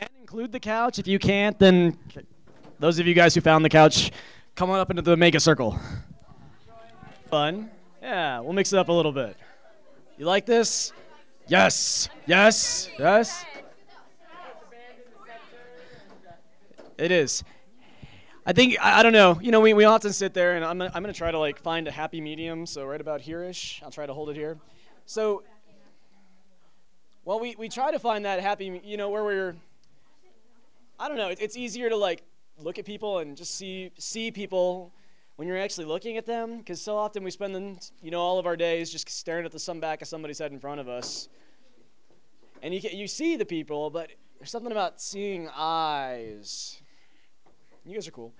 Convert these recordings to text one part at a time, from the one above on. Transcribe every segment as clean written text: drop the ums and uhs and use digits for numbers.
And include the couch. If you can't, then those of you guys who found the couch, come on up into the mega circle. Fun. Yeah, we'll mix it up a little bit. You like this? Yes. Yes. Yes. It is. I think I don't know. We often sit there, and I'm gonna try to like find a happy medium. So right about here-ish, I'll try to hold it here. So, well, we try to find that happy, where we're. I don't know. It's easier to like look at people and just see people when you're actually looking at them, because so often we spend all of our days just staring at the sun back of somebody's head in front of us, and you see the people, but there's something about seeing eyes. You guys are cool.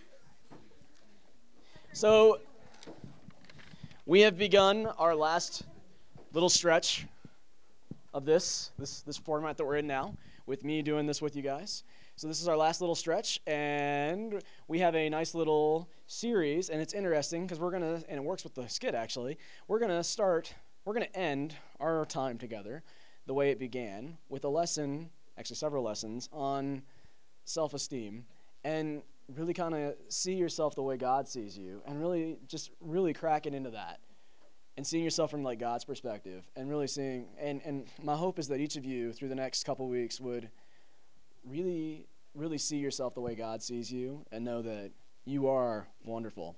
So we have begun our last little stretch of this format that we're in now, with me doing this with you guys. So this is our last little stretch, and we have a nice little series, and it's interesting because and it works with the skit actually, we're gonna end our time together the way it began, with a lesson, actually several lessons, on self-esteem, and really kind of see yourself the way God sees you, and really cracking into that, and seeing yourself from like God's perspective, and really seeing, and my hope is that each of you through the next couple weeks would really see yourself the way God sees you, and know that you are wonderful.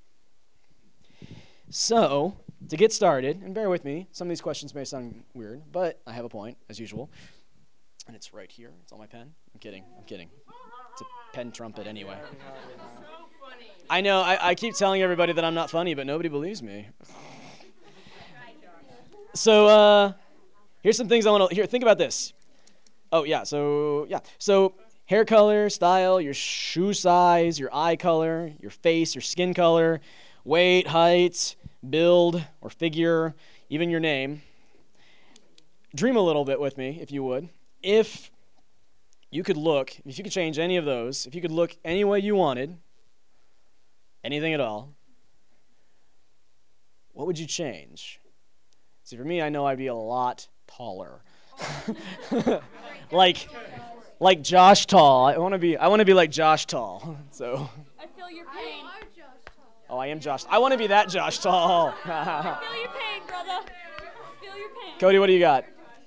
So, to get started, and bear with me, some of these questions may sound weird, but I have a point, as usual, and it's right here. It's on my pen. I'm kidding. It's a pen trumpet anyway. I know, I keep telling everybody that I'm not funny, but nobody believes me. So, here's some things I want to think about this. Oh, yeah, so hair color, style, your shoe size, your eye color, your face, your skin color, weight, height, build, or figure, even your name. Dream a little bit with me, if you would. If you could change any of those, if you could look any way you wanted, anything at all, what would you change? See, for me, I know I'd be a lot taller. like Josh Tall. I want to be like Josh Tall. So. I feel your pain. Oh, I am Josh. I want to be that Josh Tall. I feel your pain, brother. I feel your pain. Cody, what do you got?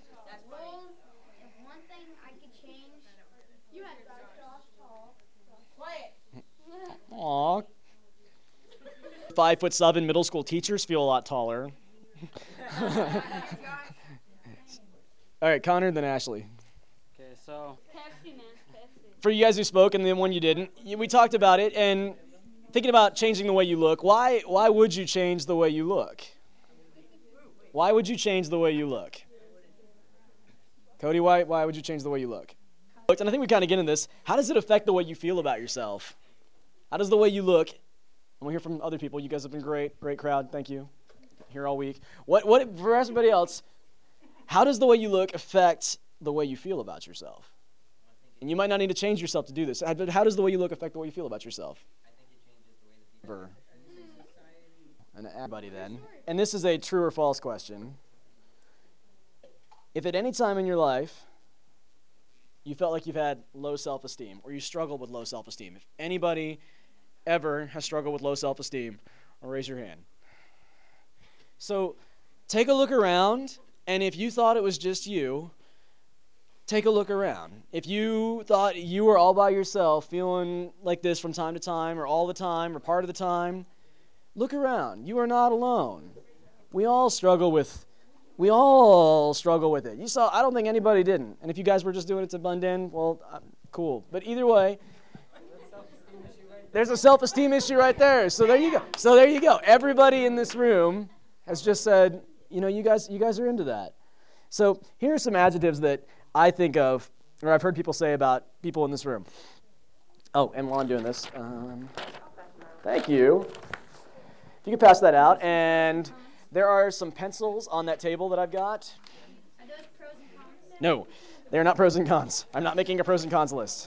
One thing I could change. You had Josh Tall. Aw. 5'7" middle school teachers feel a lot taller. All right, Connor, then Ashley. Okay, so Pepsi, man. Pepsi. For you guys who spoke and the one you didn't, we talked about it, and thinking about changing the way you look. Why would you change the way you look? Why would you change the way you look? Cody, why would you change the way you look? And I think we kind of get into this. How does it affect the way you feel about yourself? How does the way you look? And we'll hear from other people. You guys have been great crowd. Thank you. Here all week. What for everybody else? How does the way you look affect the way you feel about yourself? And you might not need to change yourself to do this. But how does the way you look affect the way you feel about yourself? I think it changes the way that people And everybody then. And this is a true or false question. If at any time in your life you felt like you've had low self-esteem, or you struggled with low self-esteem, if anybody ever has struggled with low self-esteem, raise your hand. So take a look around, and if you thought it was just you, take a look around. If you thought you were all by yourself feeling like this from time to time, or all the time, or part of the time, look around. You are not alone. We all struggle with it. You saw, I don't think anybody didn't. And if you guys were just doing it to blend in, well, cool. But either way, there's a self-esteem issue right there. So there you go. Everybody in this room has just said, you guys are into that. So here are some adjectives that I think of, or I've heard people say about people in this room. Oh, and while I'm doing this, thank you. If you could pass that out. And there are some pencils on that table that I've got. Are those pros and cons? No, they're not pros and cons. I'm not making a pros and cons list.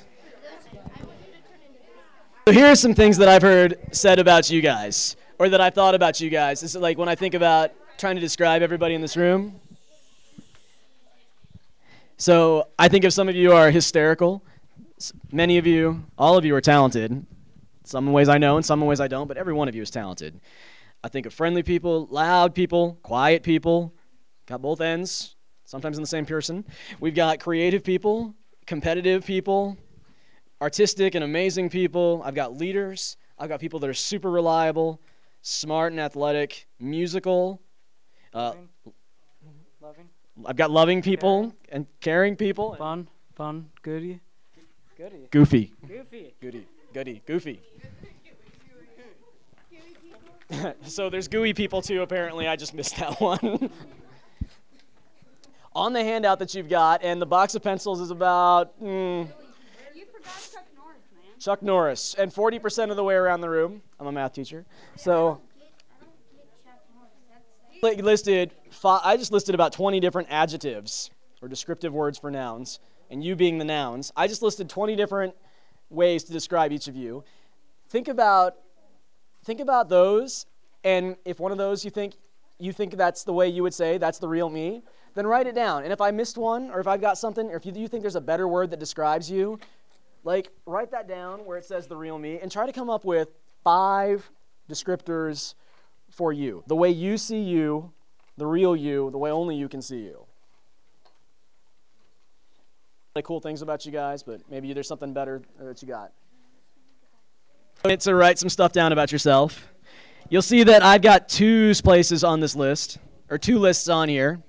So here are some things that I've heard said about you guys, or that I've thought about you guys. This is like when I think about trying to describe everybody in this room. So I think if some of you are hysterical, many of you, all of you are talented. Some ways I know and some ways I don't, but every one of you is talented. I think of friendly people, loud people, quiet people, got both ends, sometimes in the same person. We've got creative people, competitive people, artistic and amazing people. I've got leaders. I've got people that are super reliable, smart and athletic, musical. Loving. I've got loving people and caring people. Fun, goody. Goofy. Goofy. So there's gooey people too, apparently. I just missed that one. On the handout that you've got, and the box of pencils is about You forgot Chuck Norris, man. Chuck Norris, and 40% of the way around the room. I'm a math teacher. So I just listed about 20 different adjectives or descriptive words for nouns, and you being the nouns. I just listed 20 different ways to describe each of you. Think about those, and if one of those you think that's the way you would say that's the real me, then write it down. And if I missed one, or if I've got something, or if you think there's a better word that describes you, like write that down where it says the real me, and try to come up with 5 descriptors for you, the way you see you, the real you, the way only you can see you. The cool things about you guys, but maybe there's something better that you got. To write some stuff down about yourself. You'll see that I've got 2 places on this list, or 2 lists on here.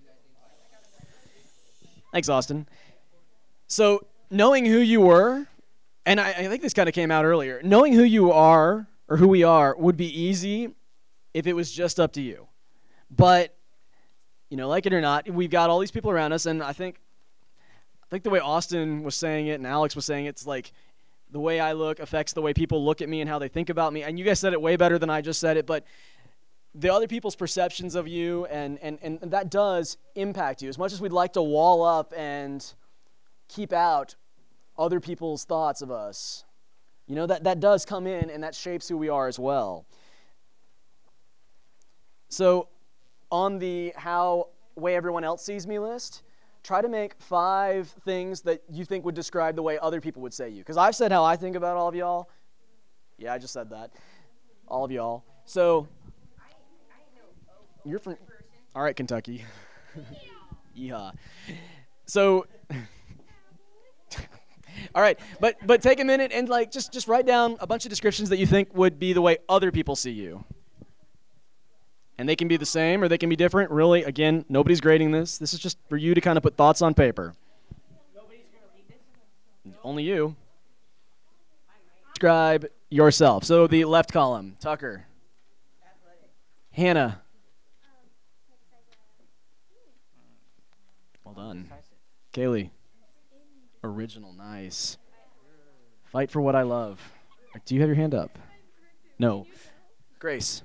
Thanks, Austin. So knowing who you were, and I think this kind of came out earlier, knowing who you are, or who we are, would be easy if it was just up to you. But, like it or not, we've got all these people around us, and I think the way Austin was saying it and Alex was saying it, it's like the way I look affects the way people look at me and how they think about me. And you guys said it way better than I just said it, but the other people's perceptions of you, and that does impact you. As much as we'd like to wall up and keep out other people's thoughts of us, that does come in, and that shapes who we are as well. So on the how way everyone else sees me list, try to make 5 things that you think would describe the way other people would say you. Because I've said how I think about all of y'all. Yeah, I just said that. All of y'all. So you're from, all right, Kentucky. Yeehaw. So, all right, but take a minute and just write down a bunch of descriptions that you think would be the way other people see you. And they can be the same or they can be different. Really, again, nobody's grading this. This is just for you to kind of put thoughts on paper. Nobody's going to read this? Only you. Describe yourself. So the left column, Tucker. Hannah. Well done. Kaylee. Original, nice. Fight for what I love. Do you have your hand up? No. Grace.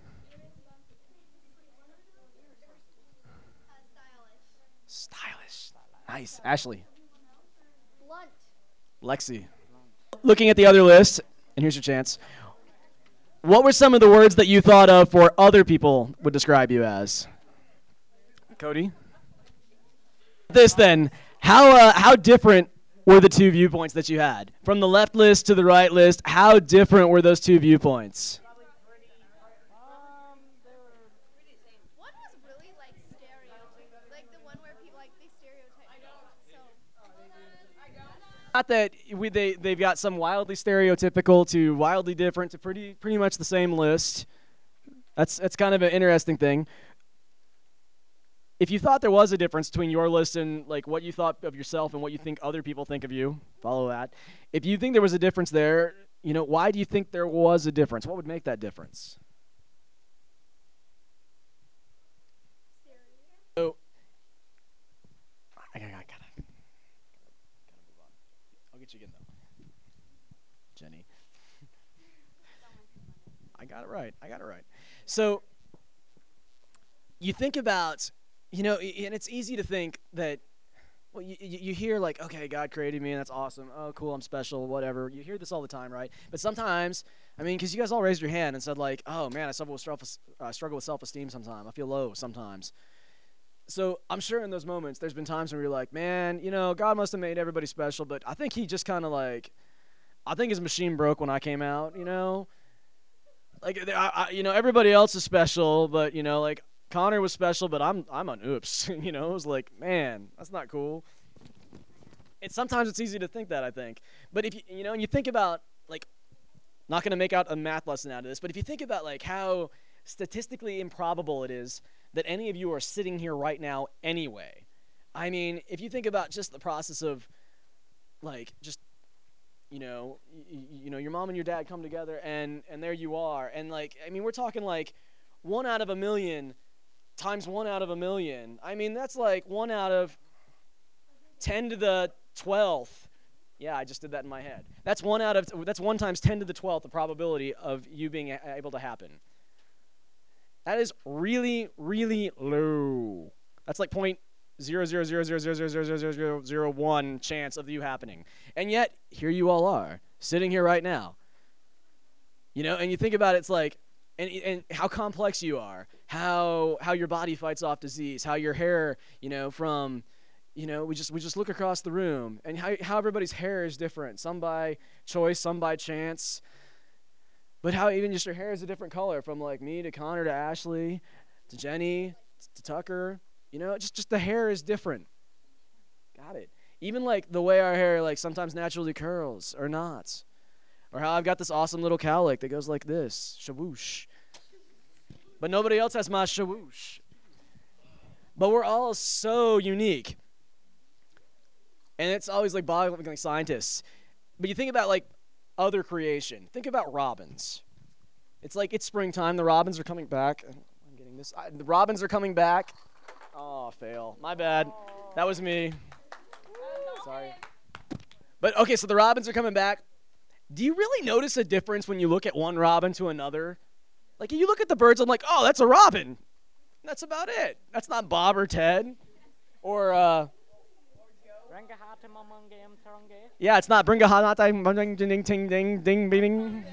Stylish. Nice. Ashley. Blunt. Lexi. Looking at the other list, and here's your chance. What were some of the words that you thought of for other people would describe you as? Cody? This then, how different were the 2 viewpoints that you had? From the left list to the right list, how different were those 2 viewpoints? One was really stereotypical, like the one where people they stereotype. Not that they've got some wildly stereotypical to wildly different to pretty much the same list. That's kind of an interesting thing. If you thought there was a difference between your list and what you thought of yourself and what you think other people think of you, follow that. If you think there was a difference there, why do you think there was a difference? What would make that difference? So, I gotta move on. I'll get you again though, Jenny. I got it right. So, you think about, and it's easy to think that, well, you hear okay, God created me, and that's awesome. Oh, cool, I'm special, whatever. You hear this all the time, right? But sometimes, because you guys all raised your hand and said oh, man, I struggle with self-esteem sometimes. I feel low sometimes. So I'm sure in those moments, there's been times when you're like, man, God must have made everybody special, but I think he just kind of like, I think his machine broke when I came out. Like, everybody else is special, but like Connor was special, but I'm an oops. It was like, man, that's not cool. And sometimes it's easy to think that, I think. But if and you think about, like, not going to make out a math lesson out of this, but if you think about like how statistically improbable it is that any of you are sitting here right now anyway. I mean, if you think about just the process of like just your mom and your dad come together and there you are, and like, I mean, we're talking like 1 out of a million times 1 out of a million. I mean, that's like 1 out of 10 to the 12th. Yeah, I just did that in my head. That's 1 times 10 to the 12th the probability of you being able to happen. That is really, really low. That's like 0.000000001 chance of you happening. And yet, here you all are, sitting here right now. And you think about it, it's like, and how complex you are, how your body fights off disease, how your hair, from, we just look across the room, and how everybody's hair is different, some by choice, some by chance. But how even just your hair is a different color, from like me to Connor to Ashley to Jenny to Tucker. Just the hair is different. Got it. Even like the way our hair like sometimes naturally curls or not. Or how I've got this awesome little cowlick that goes like this, shawoosh. But nobody else has my shawoosh. But we're all so unique. And it's always like boggling scientists. But you think about like other creation. Think about robins. It's like it's springtime. The robins are coming back. I'm getting this. The robins are coming back. Oh, fail. My bad. That was me. Sorry. But okay, so the robins are coming back. Do you really notice a difference when you look at one robin to another? Like, you look at the birds, I'm like, oh, that's a robin. That's about it. That's not Bob or Ted. Or, yeah, it's not Bringahanata ding ding ding ding ding.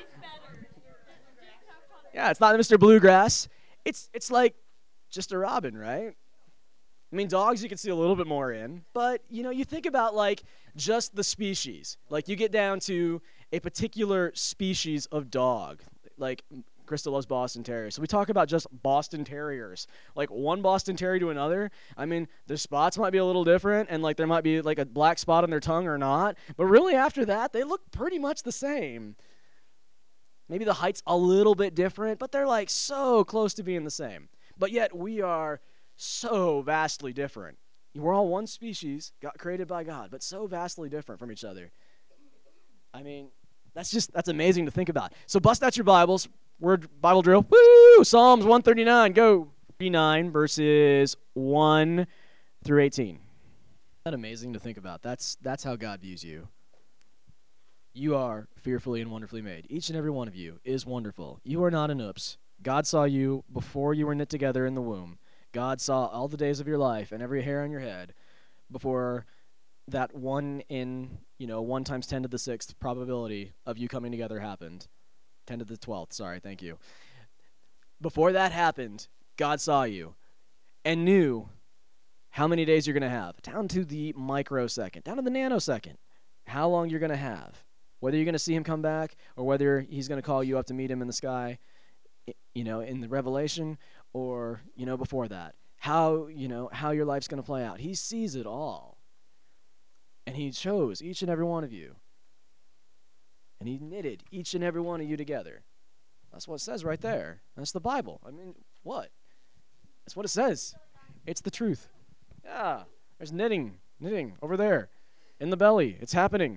Yeah, it's not Mr. Bluegrass. It's like just a robin, right? I mean, dogs you can see a little bit more in, but you think about like just the species. Like, you get down to a particular species of dog. Like, Krista loves Boston Terriers. So we talk about just Boston Terriers. Like, one Boston Terrier to another. I mean, their spots might be a little different, and like there might be like a black spot on their tongue or not. But really after that, they look pretty much the same. Maybe the height's a little bit different, but they're like so close to being the same. But yet we are so vastly different. We're all one species, created by God, but so vastly different from each other. I mean, that's amazing to think about. So bust out your Bibles. Word Bible drill. Woo! Psalms 139. Go. 39 verses 1 through 18. Isn't that amazing to think about? That's how God views you. You are fearfully and wonderfully made. Each and every one of you is wonderful. You are not an oops. God saw you before you were knit together in the womb. God saw all the days of your life and every hair on your head before that 1 times 10 to the 6th probability of you coming together happened. 10 to the 12th, sorry, thank you. Before that happened, God saw you and knew how many days you're going to have, down to the microsecond, down to the nanosecond, how long you're going to have, whether you're going to see him come back or whether he's going to call you up to meet him in the sky, in the Revelation, or, before that. How your life's going to play out. He sees it all. And he chose each and every one of you. And he knitted each and every one of you together. That's what it says right there. That's the Bible. I mean, what? That's what it says. It's the truth. Yeah, there's knitting over there in the belly. It's happening.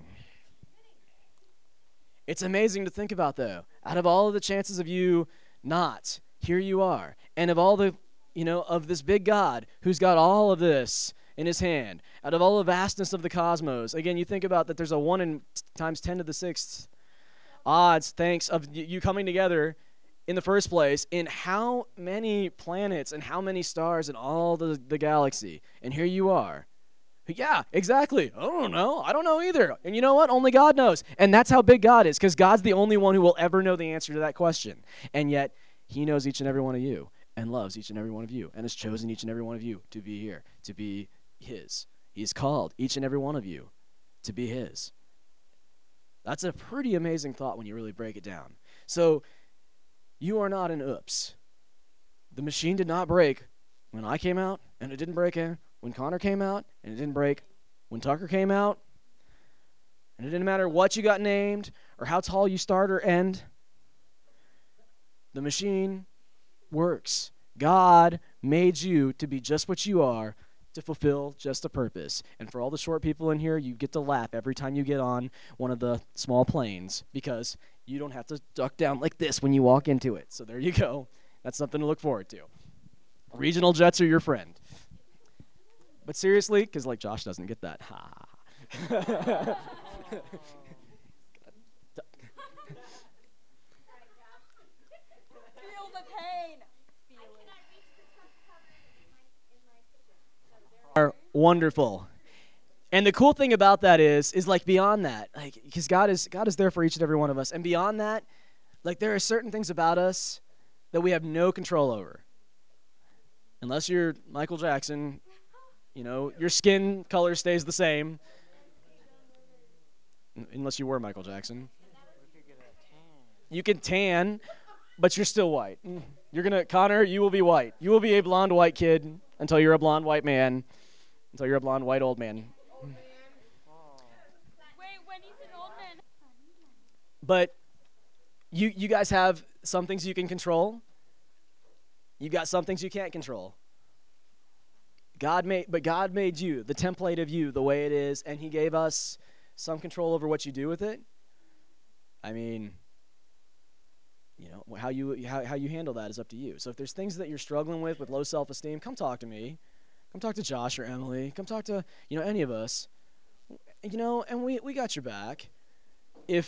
It's amazing to think about, though. Out of all of the chances of you not, here you are. And of all the, of this big God who's got all of this in his hand, out of all the vastness of the cosmos, again, you think about that there's a 1 times 10 to the 6th odds, thanks, of you coming together in the first place, in how many planets and how many stars in all the galaxy. And here you are. Yeah, exactly. I don't know. I don't know either. And you know what? Only God knows. And that's how big God is, because God's the only one who will ever know the answer to that question. And yet, he knows each and every one of you. and loves each and every one of you and has chosen each and every one of you to be here, to be his. He's called each and every one of you to be his. That's a pretty amazing thought when you really break it down. So you are not an oops. The machine did not break when I came out, and it didn't break when Connor came out, and it didn't break when Tucker came out. And it didn't matter what you got named or how tall you start or end. The machine works. God made you to be just what you are, to fulfill just a purpose. And for all the short people in here, you get to laugh every time you get on one of the small planes because you don't have to duck down like this when you walk into it. So there you go. That's something to look forward to. Regional jets are your friend. But seriously, because like Josh doesn't get that. Ha. Feel the pain. Feel it. Are wonderful. And the cool thing about that is like beyond that, like because God is there for each and every one of us. And beyond that, like there are certain things about us that we have no control over. Unless you're Michael Jackson, your skin color stays the same. Unless you were Michael Jackson. You can tan, but you're still white. Connor, you will be white. You will be a blonde white kid until you're a blonde white man. Until you're a blonde white old man. Wait, when he's an old man. But you guys have some things you can control. You've got some things you can't control. God made you, the template of you, the way it is, and he gave us some control over what you do with it. I mean, how you handle that is up to you. So if there's things that you're struggling with low self-esteem, come talk to me. Come talk to Josh or Emily. Come talk to, any of us. And we got your back. If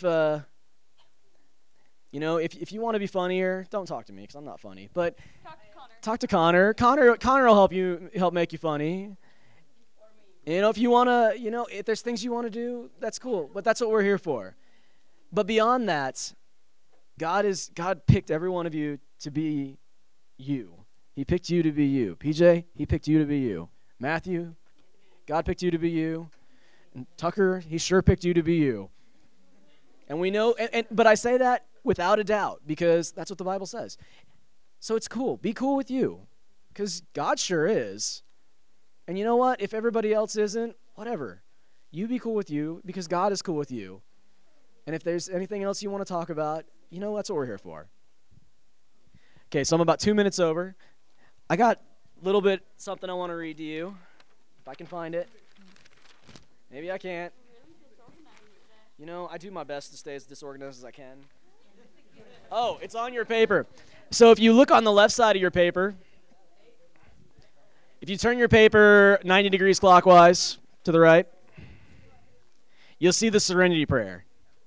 if you want to be funnier, don't talk to me because I'm not funny. But Talk to Connor. talk to Connor. Connor will help make you funny. If you want to, if there's things you want to do, that's cool. But that's what we're here for. But beyond that, God picked every one of you to be you. He picked you to be you. PJ, he picked you to be you. Matthew, God picked you to be you. And Tucker, he sure picked you to be you. And we know, but I say that without a doubt because that's what the Bible says. So it's cool. Be cool with you because God sure is. And you know what? If everybody else isn't, whatever. You be cool with you because God is cool with you. And if there's anything else you want to talk about, that's what we're here for. Okay, so I'm about 2 minutes over. I got a little bit something I want to read to you, if I can find it. Maybe I can't. I do my best to stay as disorganized as I can. Oh, it's on your paper. So if you look on the left side of your paper, if you turn your paper 90 degrees clockwise to the right, you'll see the Serenity Prayer.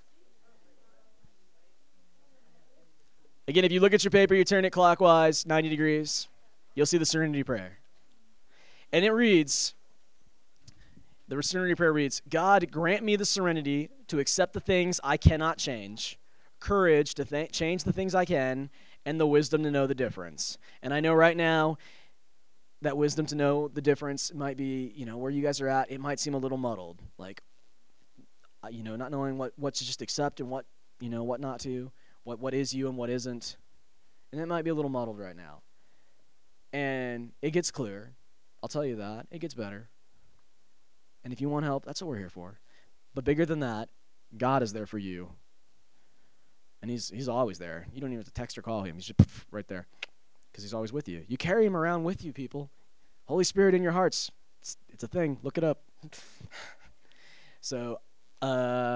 Again, if you look at your paper, you turn it clockwise 90 degrees, you'll see the Serenity Prayer. And it reads, the Serenity Prayer reads, God, grant me the serenity to accept the things I cannot change, courage to change the things I can, and the wisdom to know the difference. And I know right now that wisdom to know the difference might be, where you guys are at, it might seem a little muddled. Like, not knowing what to just accept and what not to, what is you and what isn't. And it might be a little muddled right now. And it gets clear. I'll tell you that. It gets better. And if you want help, that's what we're here for. But bigger than that, God is there for you. And he's always there. You don't even have to text or call him. He's just right there because he's always with you. You carry him around with you, people. Holy Spirit in your hearts. It's a thing. Look it up. So,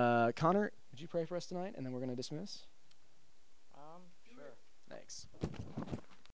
Connor, would you pray for us tonight? And then we're going to dismiss. Sure. Thanks.